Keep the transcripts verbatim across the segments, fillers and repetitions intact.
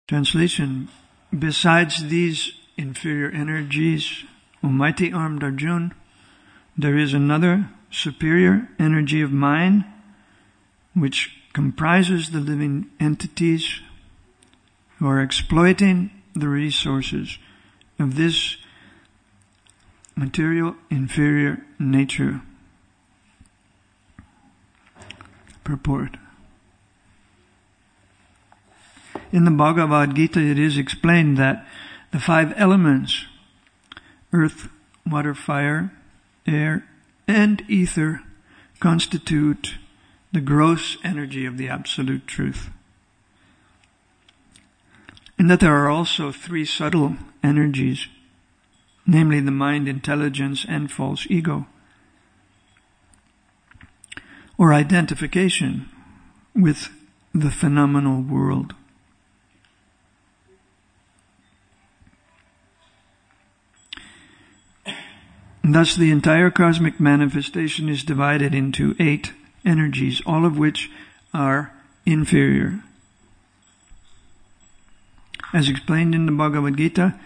Translation: besides these inferior energies, O mighty armed Arjun, there is another superior energy of mine which comprises the living entities who are exploiting the resources of this material inferior nature. Purport. In the Bhagavad Gita, it is explained that the five elements, earth, water, fire, air, and ether, constitute the gross energy of the Absolute Truth. And that there are also three subtle energies, namely the mind, intelligence, and false ego, or identification with the phenomenal world. And thus the entire cosmic manifestation is divided into eight energies, all of which are inferior. As explained in the Bhagavad Gita,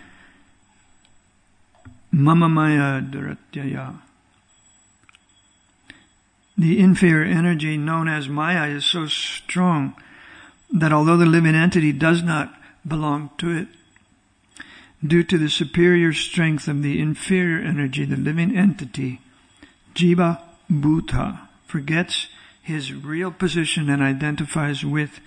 Mama Maya Duratyaya. The inferior energy known as Maya is so strong that although the living entity does not belong to it, due to the superior strength of the inferior energy, the living entity, Jiva Bhuta, forgets his real position and identifies with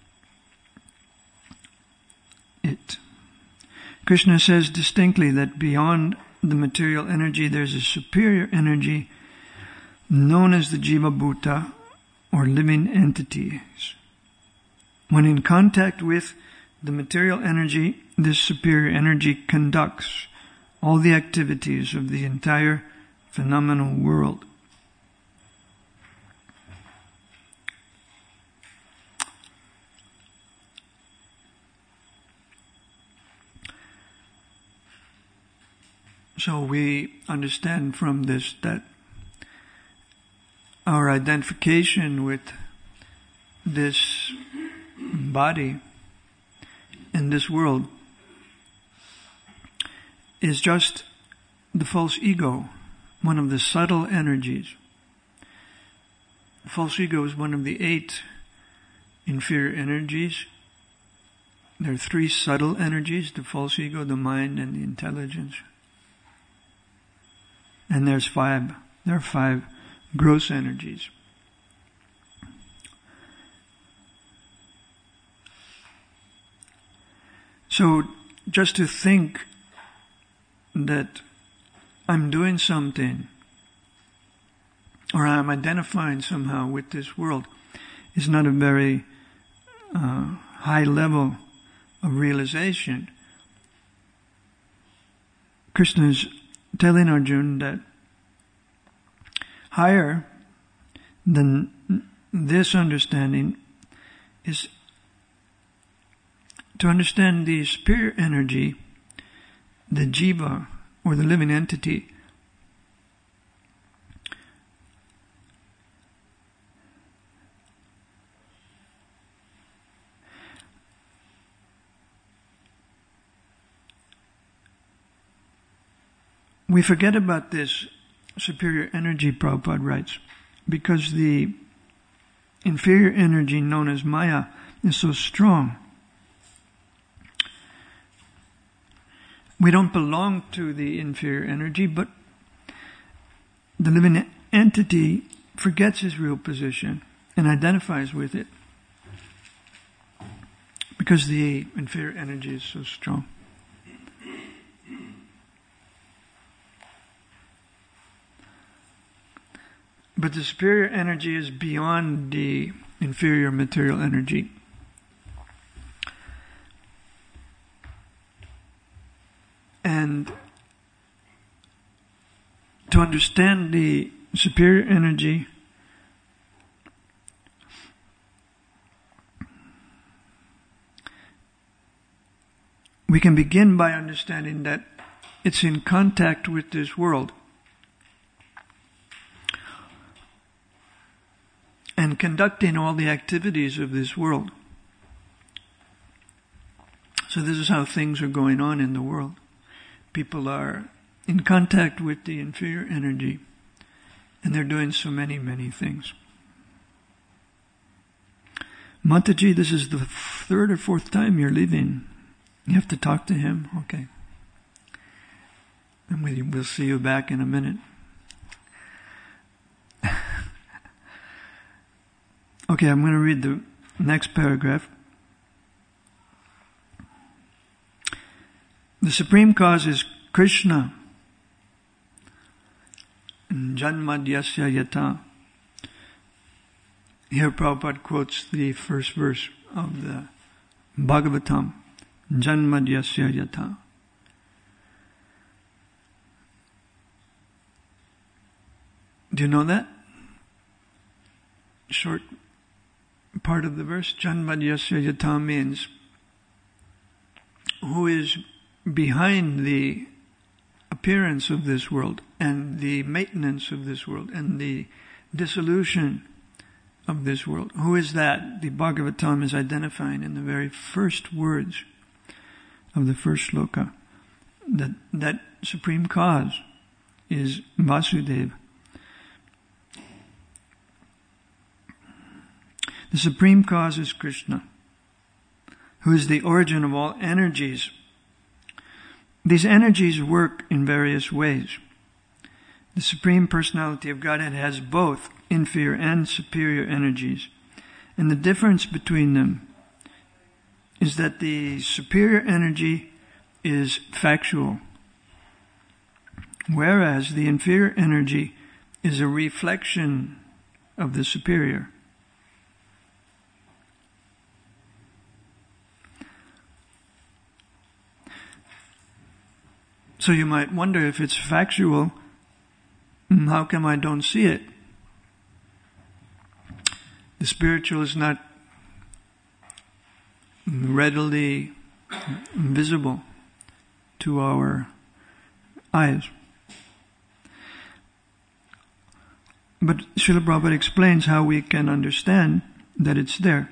it. Krishna says distinctly that beyond the material energy there's a superior energy known as the Jiva Bhuta, or living entities. When in contact with the material energy, this superior energy conducts all the activities of the entire phenomenal world. So we understand from this that our identification with this body in this world is just the false ego, one of the subtle energies. The false ego is one of the eight inferior energies. There are three subtle energies, the false ego, the mind, and the intelligence. And there's five, there are five gross energies. So just to think that I'm doing something or I'm identifying somehow with this world is not a very uh, high level of realization. Krishna is telling Arjuna that higher than this understanding is to understand the superior energy, the jiva, or the living entity, we forget about this superior energy, Prabhupada writes, because the inferior energy known as Maya is so strong. We don't belong to the inferior energy, but the living entity forgets his real position and identifies with it because the inferior energy is so strong. But the superior energy is beyond the inferior material energy. And to understand the superior energy, we can begin by understanding that it's in contact with this world and conducting all the activities of this world. So this is how things are going on in the world. People are in contact with the inferior energy, and they're doing so many, many things. Mataji, this is the third or fourth time you're leaving. You have to talk to him? Okay. And we, we'll see you back in a minute. Okay, I'm going to read the next paragraph. The supreme cause is Krishna. Janmadyasya yata. Here Prabhupada quotes the first verse of the Bhagavatam. Janmadyasya yata. Do you know that? Short part of the verse. Janmadyasya yata means who is behind the appearance of this world and the maintenance of this world and the dissolution of this world. Who is that? The Bhagavatam is identifying in the very first words of the first sloka. That, that supreme cause is Vasudeva. The supreme cause is Krishna, who is the origin of all energies. These energies work in various ways. The Supreme Personality of Godhead has both inferior and superior energies. And the difference between them is that the superior energy is factual, whereas the inferior energy is a reflection of the superior. So you might wonder, if it's factual, how come I don't see it? The spiritual is not readily visible to our eyes. But Srila Prabhupada explains how we can understand that it's there.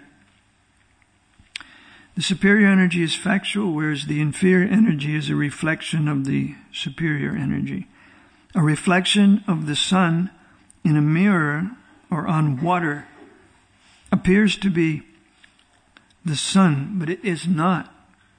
The superior energy is factual, whereas the inferior energy is a reflection of the superior energy. A reflection of the sun in a mirror or on water appears to be the sun, but it is not.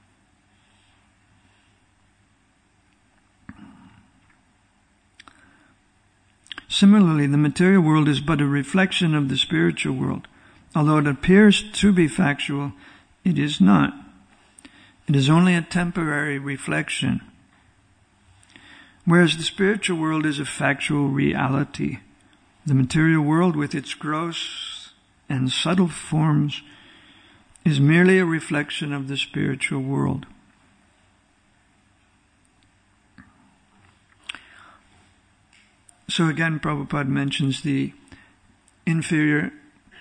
Similarly, the material world is but a reflection of the spiritual world. Although it appears to be factual, it is not. It is only a temporary reflection. Whereas the spiritual world is a factual reality. The material world, with its gross and subtle forms, is merely a reflection of the spiritual world. So again, Prabhupada mentions the inferior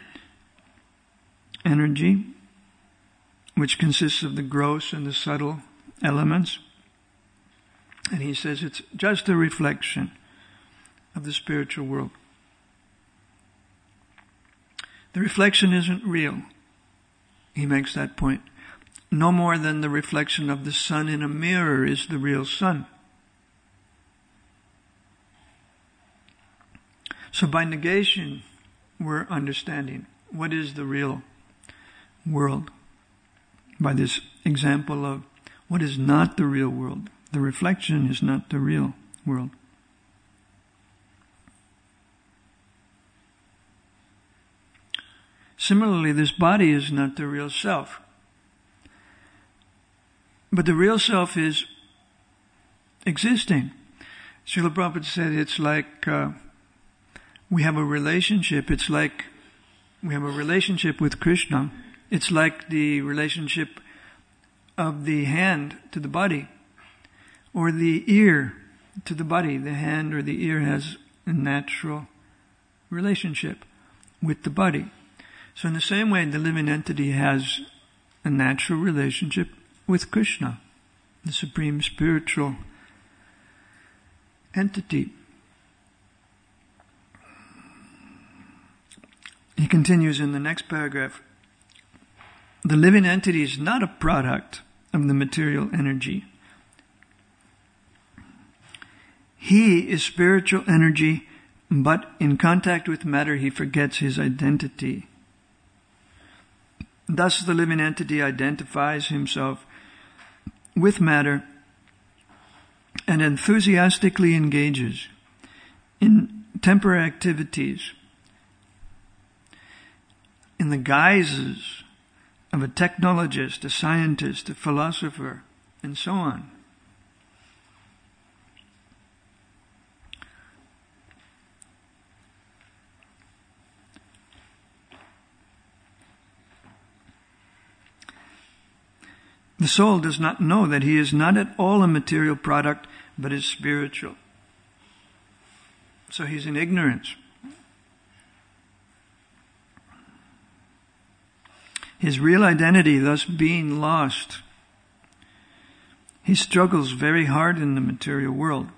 energy, which consists of the gross and the subtle elements. And he says it's just a reflection of the spiritual world. The reflection isn't real. He makes that point. No more than the reflection of the sun in a mirror is the real sun. So by negation, we're understanding what is the real world. By this example of what is not the real world. The reflection is not the real world. Similarly, this body is not the real self. But the real self is existing. Srila Prabhupada said it's like uh, we have a relationship. It's like we have a relationship with Krishna. It's like the relationship of the hand to the body, or the ear to the body. The hand or the ear has a natural relationship with the body. So in the same way, the living entity has a natural relationship with Krishna, the supreme spiritual entity. He continues in the next paragraph. The living entity is not a product of the material energy. He is spiritual energy, but in contact with matter he forgets his identity. Thus the living entity identifies himself with matter and enthusiastically engages in temporary activities in the guises of a technologist, a scientist, a philosopher, and so on. The soul does not know that he is not at all a material product, but is spiritual. So he's in ignorance. His real identity thus being lost, he struggles very hard in the material world.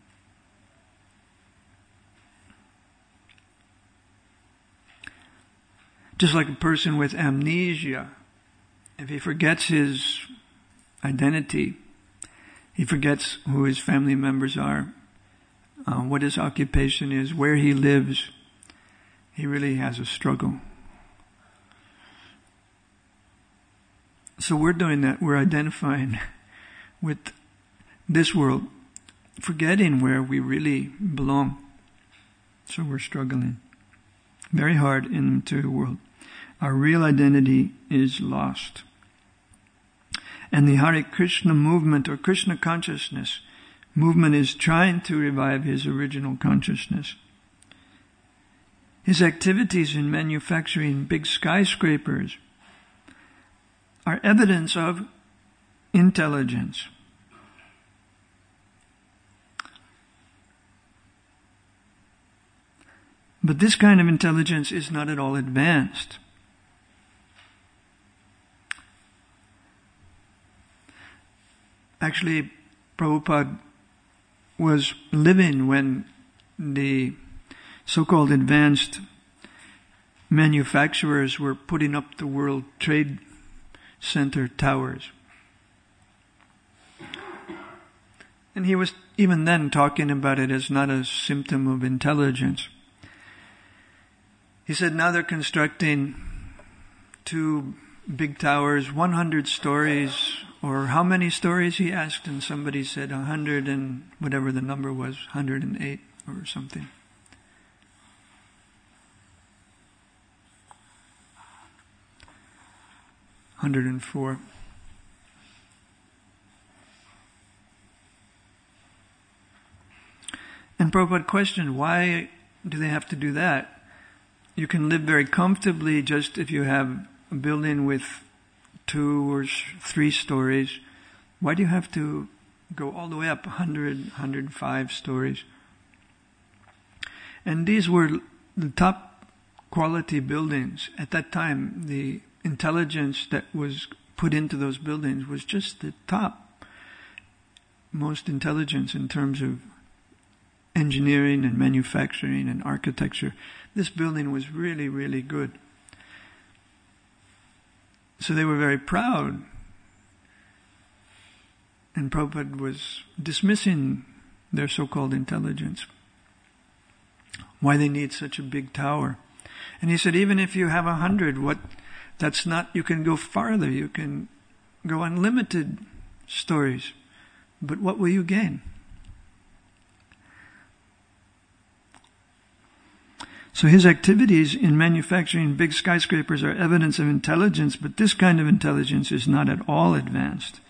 Just like a person with amnesia, if he forgets his identity, he forgets who his family members are, uh, what his occupation is, where he lives, he really has a struggle. So we're doing that. We're identifying with this world, forgetting where we really belong. So we're struggling very hard in the material world. Our real identity is lost. And the Hare Krishna movement, or Krishna consciousness movement, is trying to revive his original consciousness. His activities in manufacturing big skyscrapers are evidence of intelligence. But this kind of intelligence is not at all advanced. Actually, Prabhupada was living when the so-called advanced manufacturers were putting up the World Trade Center towers. And he was even then talking about it as not a symptom of intelligence. He said now they're constructing two big towers, one hundred stories, or how many stories, he asked, and somebody said a hundred and whatever the number was, one hundred eight or something. one hundred four. And Prabhupada questioned, why do they have to do that? You can live very comfortably just if you have a building with two or three stories. Why do you have to go all the way up one hundred, one hundred five stories? And these were the top quality buildings. At that time, the intelligence that was put into those buildings was just the top most intelligence in terms of engineering and manufacturing and architecture. This building was really, really good. So they were very proud. And Prabhupada was dismissing their so-called intelligence. Why they need such a big tower. And he said, even if you have a hundred, what, that's not, you can go farther. You can go unlimited stories. But what will you gain? So his activities in manufacturing big skyscrapers are evidence of intelligence, but this kind of intelligence is not at all advanced.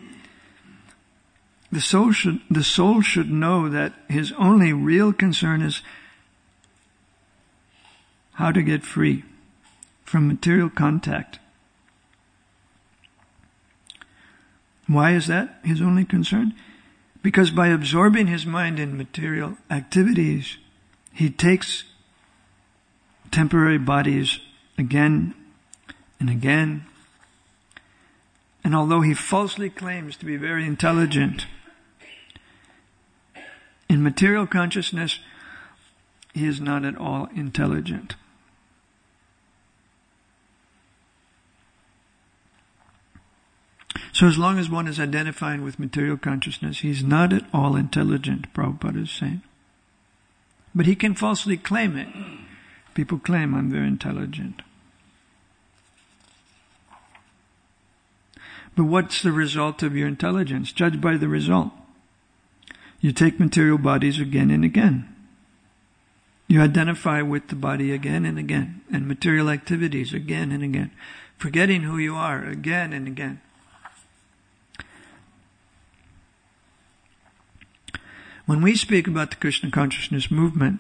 The soul should, the soul should know that his only real concern is how to get free from material contact. Why is that his only concern? Because by absorbing his mind in material activities, he takes temporary bodies again and again. And although he falsely claims to be very intelligent, in material consciousness, he is not at all intelligent. So as long as one is identifying with material consciousness, he's not at all intelligent, Prabhupada is saying. But he can falsely claim it. People claim, I'm very intelligent. But what's the result of your intelligence? Judged by the result. You take material bodies again and again. You identify with the body again and again, and material activities again and again, forgetting who you are again and again. When we speak about the Krishna consciousness movement,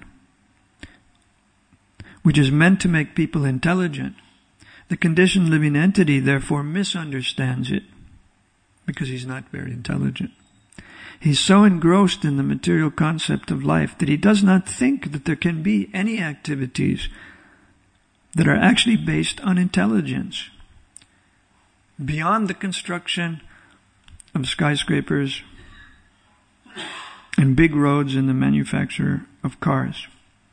which is meant to make people intelligent, the conditioned living entity therefore misunderstands it because he's not very intelligent. He's so engrossed in the material concept of life that he does not think that there can be any activities that are actually based on intelligence, beyond the construction of skyscrapers and big roads and the manufacture of cars.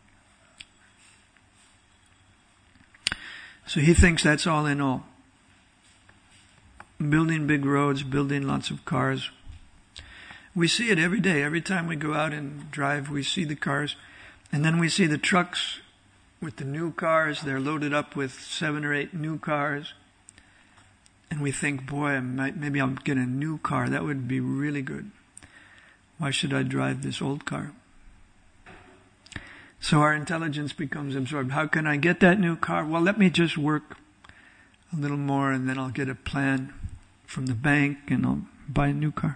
So he thinks that's all in all. Building big roads, building lots of cars. We see it every day. Every time we go out and drive, we see the cars. And then we see the trucks with the new cars. They're loaded up with seven or eight new cars. And we think, boy, I might, maybe I'll get a new car. That would be really good. Why should I drive this old car? So our intelligence becomes absorbed. How can I get that new car? Well, let me just work a little more and then I'll get a plan from the bank and I'll buy a new car.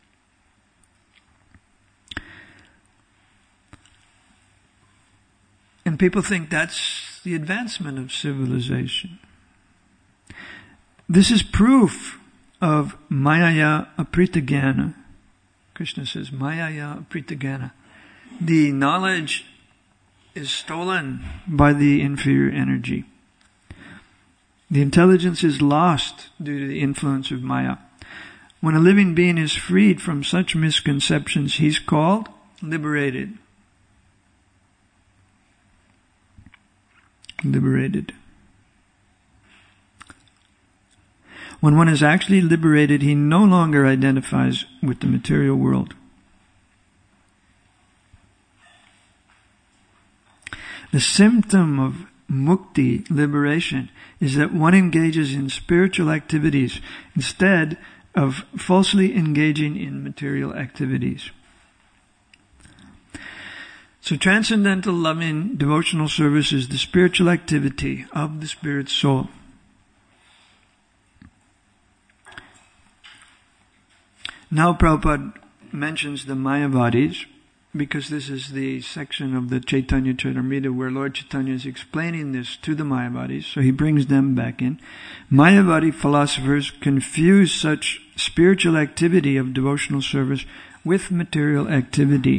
And people think that's the advancement of civilization. This is proof of Mayaya Apritagana. Krishna says, Mayaya Apritagana. The knowledge is stolen by the inferior energy. The intelligence is lost due to the influence of Maya. When a living being is freed from such misconceptions, he's called liberated. Liberated. When one is actually liberated, he no longer identifies with the material world. The symptom of mukti, liberation, is that one engages in spiritual activities instead of falsely engaging in material activities. So transcendental loving devotional service is the spiritual activity of the spirit soul. Now Prabhupada mentions the Mayavadis, because this is the section of the Chaitanya Charitamrita where Lord Chaitanya is explaining this to the Mayavadis, so he brings them back in. Mayavadi philosophers confuse such spiritual activity of devotional service with material activity.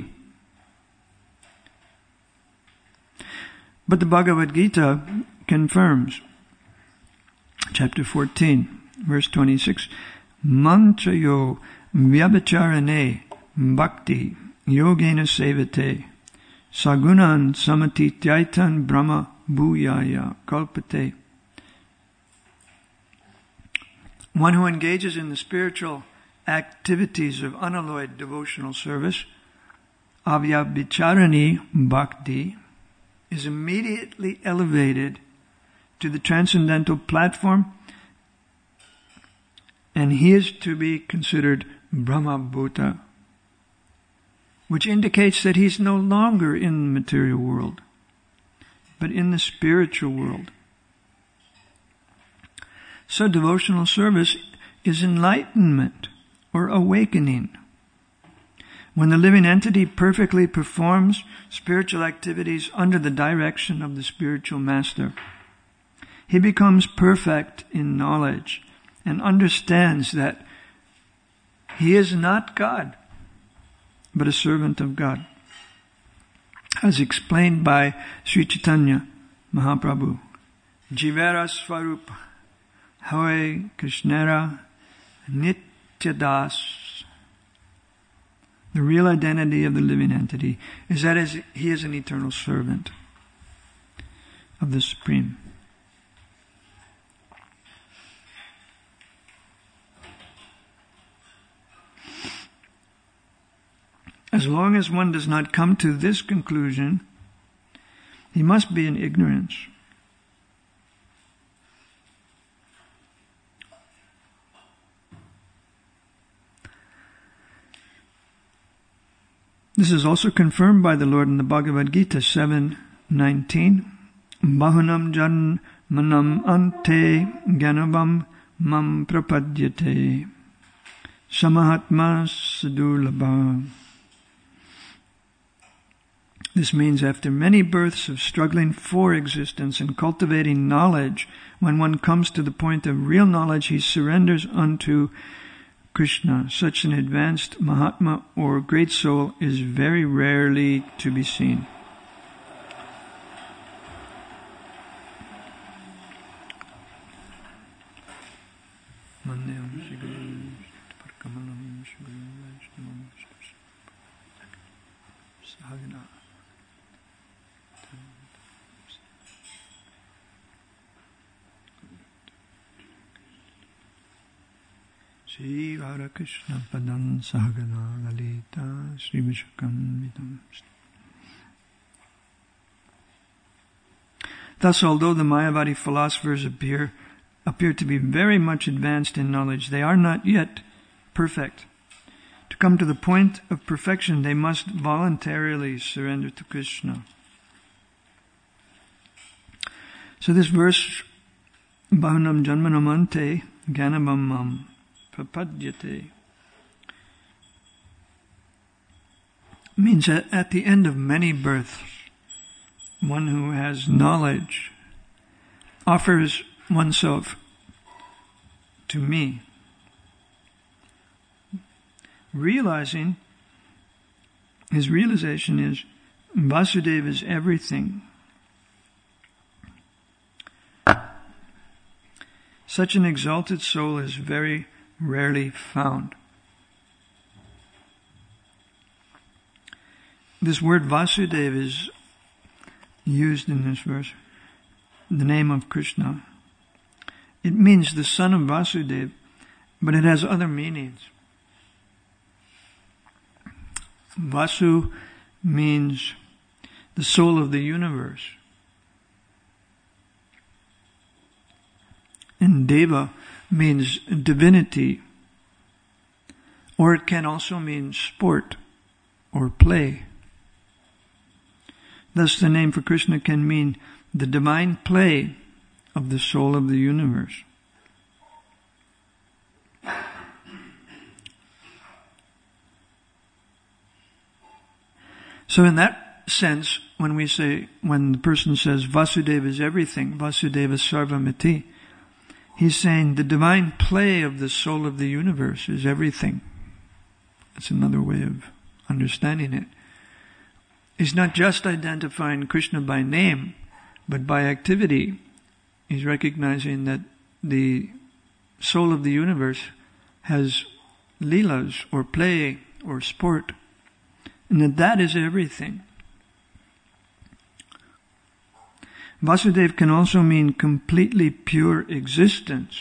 But the Bhagavad Gita confirms, chapter fourteen, verse twenty-six, Mantrayo vyabhacharane bhakti yogena sevate sagunan samatityaitan brahma bhuyaya kalpate. One who engages in the spiritual activities of unalloyed devotional service, avyabhicharani bhakti, is immediately elevated to the transcendental platform, and he is to be considered Brahma Bhuta, which indicates that he's no longer in the material world, but in the spiritual world. So devotional service is enlightenment or awakening. When the living entity perfectly performs spiritual activities under the direction of the spiritual master, he becomes perfect in knowledge and understands that he is not God, but a servant of God. As explained by Sri Chaitanya Mahaprabhu, Jivera Svarupa Hoy Krishnera Nityadas. The real identity of the living entity is that he is an eternal servant of the Supreme. As long as one does not come to this conclusion, he must be in ignorance. This is also confirmed by the Lord in the Bhagavad Gita seven nineteen. Bahunam jan manam ante ganavam mam prapadyate samahatma sadulabha. This means after many births of struggling for existence and cultivating knowledge, when one comes to the point of real knowledge, he surrenders unto Krishna. Such an advanced Mahatma or great soul is very rarely to be seen. Shri Radha Krishna Padam Sahagana Lalita Sri Vishakam Vidam. Thus, although the Mayavadi philosophers appear appear to be very much advanced in knowledge, they are not yet perfect. To come to the point of perfection, they must voluntarily surrender to Krishna. So this verse, Bahunam Janmanamante Ganabamam Prapadyate, means that at the end of many births, one who has knowledge offers oneself to me, realizing, his realization is Vasudeva is everything. Such an exalted soul is very rarely found. This word Vasudeva is used in this verse, the name of Krishna. It means the son of Vasudeva, but it has other meanings. Vasu means the soul of the universe. And Deva means divinity, or it can also mean sport or play. Thus the name for Krishna can mean the divine play of the soul of the universe. So in that sense, when we say, when the person says Vasudeva is everything, Vasudeva Sarvamiti, he's saying the divine play of the soul of the universe is everything. That's another way of understanding it. He's not just identifying Krishna by name, but by activity. He's recognizing that the soul of the universe has leelas or play or sport, and that that is everything. Vasudeva can also mean completely pure existence.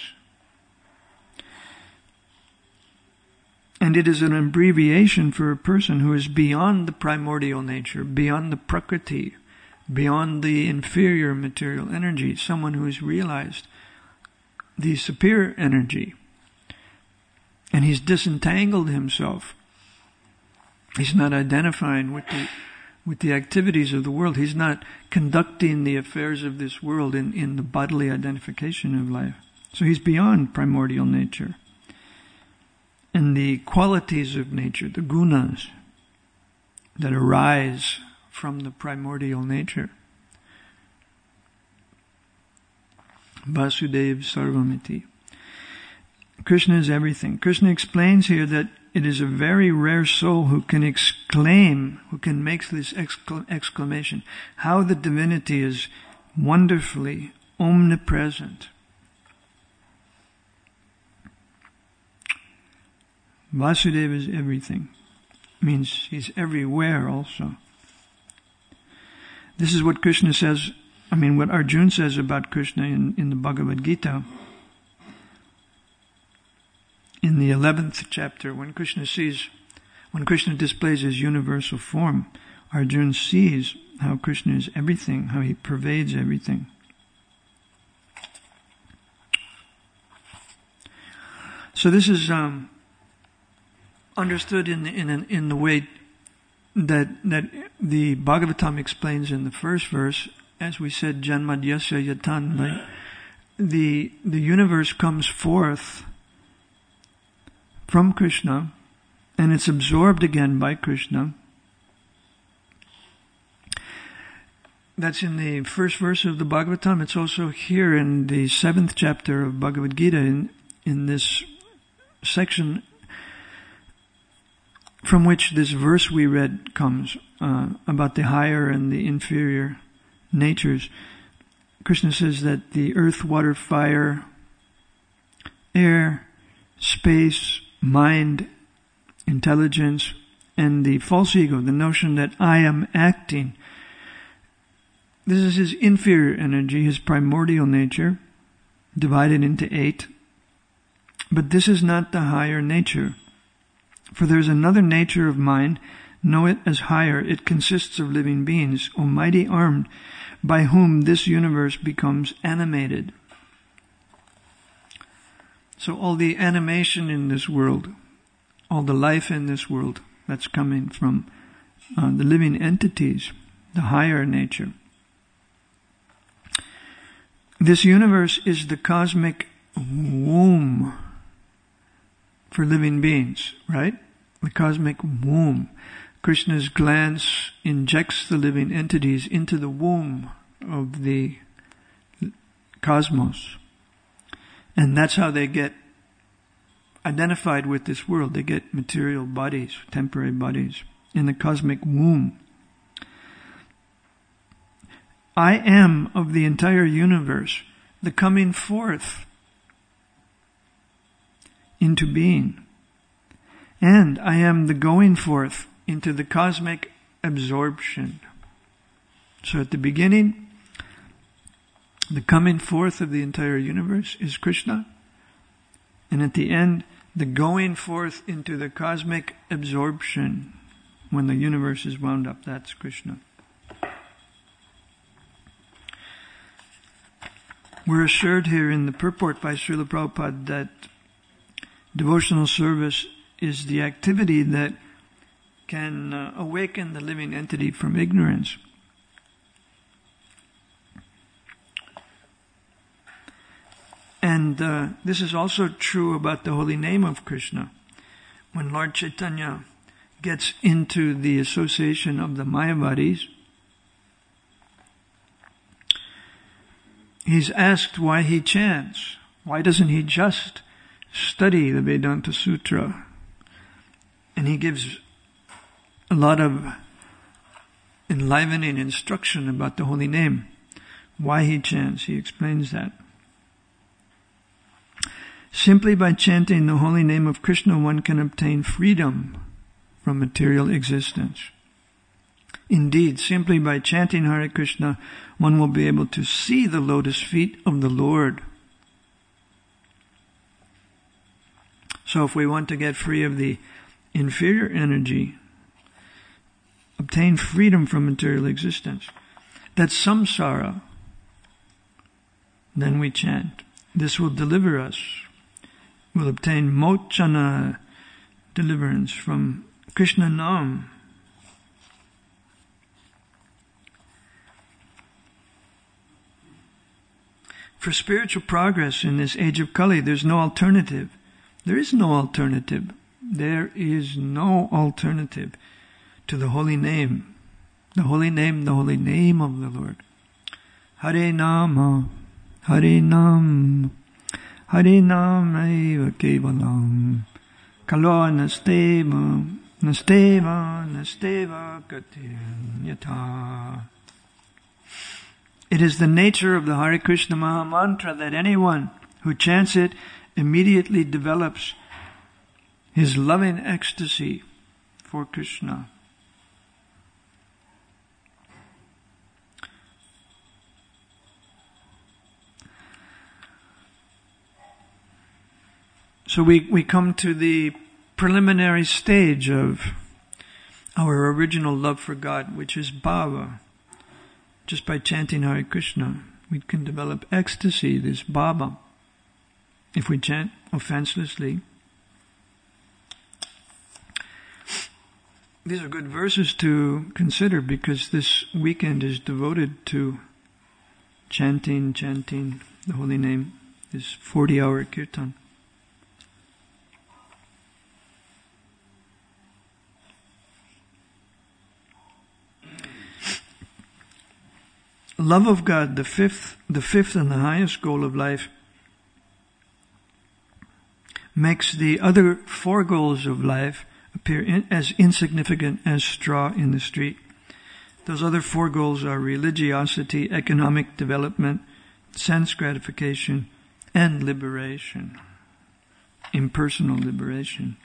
And it is an abbreviation for a person who is beyond the primordial nature, beyond the prakriti, beyond the inferior material energy, someone who has realized the superior energy. And he's disentangled himself. He's not identifying with the with the activities of the world. He's not conducting the affairs of this world in, in the bodily identification of life. So he's beyond primordial nature. And the qualities of nature, the gunas that arise from the primordial nature. Vasudeva Sarvamiti. Krishna is everything. Krishna explains here that it is a very rare soul who can exclaim, who can make this exclamation, how the divinity is wonderfully omnipresent. Vasudeva is everything. Means he's everywhere also. This is what Krishna says, I mean what Arjuna says about Krishna in, in the Bhagavad Gita. In the eleventh chapter, when Krishna sees, When Krishna displays his universal form, Arjuna sees how Krishna is everything, how he pervades everything. So this is um, understood in the, in in the way that that the Bhagavatam explains in the first verse, as we said, Janmadyasya Yatan. Right? The the universe comes forth from Krishna, and it's absorbed again by Krishna. That's in the first verse of the Bhagavatam. It's also here in the seventh chapter of Bhagavad Gita, in in this section from which this verse we read comes, uh, about the higher and the inferior natures. Krishna says that the earth, water, fire, air, space, mind, intelligence, and the false ego, the notion that I am acting, this is his inferior energy, his primordial nature, divided into eight. But this is not the higher nature. For there is another nature of mind, know it as higher. It consists of living beings, almighty armed, by whom this universe becomes animated. So all the animation in this world, all the life in this world, that's coming from uh, the living entities, the higher nature. This universe is the cosmic womb for living beings, right? The cosmic womb. Krishna's glance injects the living entities into the womb of the cosmos. And that's how they get identified with this world. They get material bodies, temporary bodies, in the cosmic womb. I am of the entire universe, the coming forth into being. And I am the going forth into the cosmic absorption. So at the beginning, the coming forth of the entire universe is Krishna. And at the end, the going forth into the cosmic absorption, when the universe is wound up, that's Krishna. We're assured here in the purport by Srila Prabhupada that devotional service is the activity that can uh, awaken the living entity from ignorance. And uh, this is also true about the holy name of Krishna. When Lord Chaitanya gets into the association of the Mayavadis, he's asked why he chants. Why doesn't he just study the Vedanta Sutra? And he gives a lot of enlivening instruction about the holy name. Why he chants, he explains that. Simply by chanting the holy name of Krishna, one can obtain freedom from material existence. Indeed, simply by chanting Hare Krishna, one will be able to see the lotus feet of the Lord. So if we want to get free of the inferior energy, obtain freedom from material existence, that's samsara, then we chant. This will deliver us. We'll obtain mochana, deliverance from Krishna Nam. For spiritual progress in this age of Kali, there's no alternative. There is no alternative. There is no alternative to the holy name. The holy name, the holy name of the Lord. Hare Nama, Hare Nam, Hare Nama eva kevalam, kalo nasteva, nasteva, nasteva gatir yata. It is the nature of the Hare Krishna Maha Mantra that anyone who chants it immediately develops his loving ecstasy for Krishna. So we, we come to the preliminary stage of our original love for God, which is bhava. Just by chanting Hare Krishna, we can develop ecstasy, this bhava. If we chant offenselessly. These are good verses to consider because this weekend is devoted to chanting, chanting the holy name, this forty-hour kirtan. Love of God, the fifth, the fifth and the highest goal of life, makes the other four goals of life appear in, as insignificant as straw in the street. Those other four goals are religiosity, economic development, sense gratification, and liberation, impersonal liberation.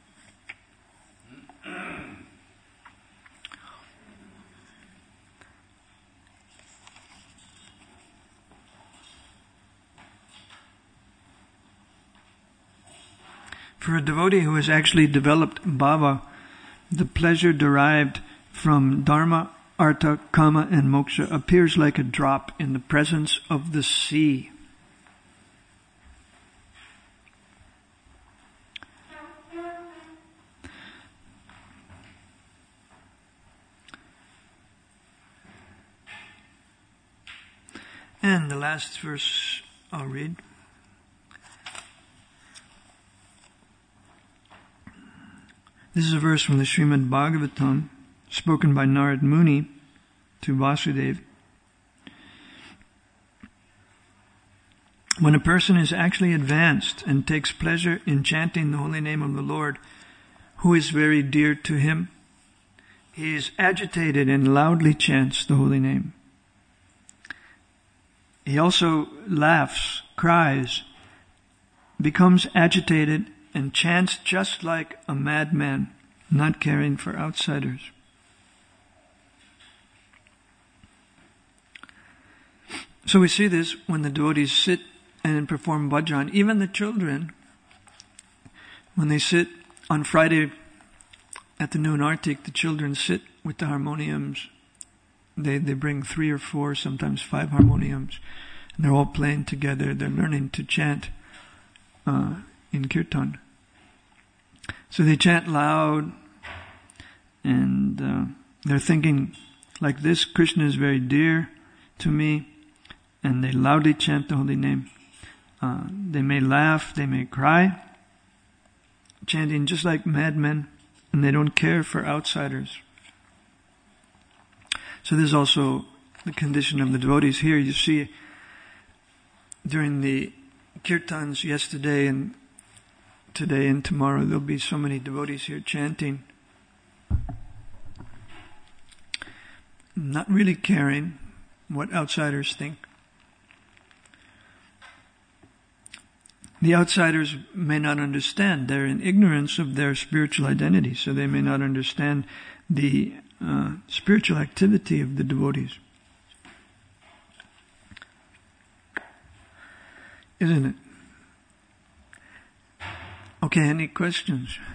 For a devotee who has actually developed bhava, the pleasure derived from dharma, artha, kama, and moksha appears like a drop in the presence of the sea. And the last verse I'll read. This is a verse from the Srimad Bhagavatam, spoken by Narad Muni to Vasudeva. When a person is actually advanced and takes pleasure in chanting the holy name of the Lord, who is very dear to him, he is agitated and loudly chants the holy name. He also laughs, cries, becomes agitated, and chants just like a madman, not caring for outsiders. So we see this when the devotees sit and perform bhajan. Even the children, when they sit on Friday at the noon artik, the children sit with the harmoniums. They they bring three or four, sometimes five harmoniums, and they're all playing together. They're learning to chant uh, in kirtan. So they chant loud, and uh, they're thinking like this: Krishna is very dear to me, and they loudly chant the holy name. Uh, they may laugh, they may cry, chanting just like madmen, and they don't care for outsiders. So this is also the condition of the devotees here. You see, during the kirtans yesterday and today and tomorrow, there'll be so many devotees here chanting, not really caring what outsiders think. The outsiders may not understand. They're in ignorance of their spiritual identity, so they may not understand the uh, spiritual activity of the devotees. Isn't it? Okay, any questions?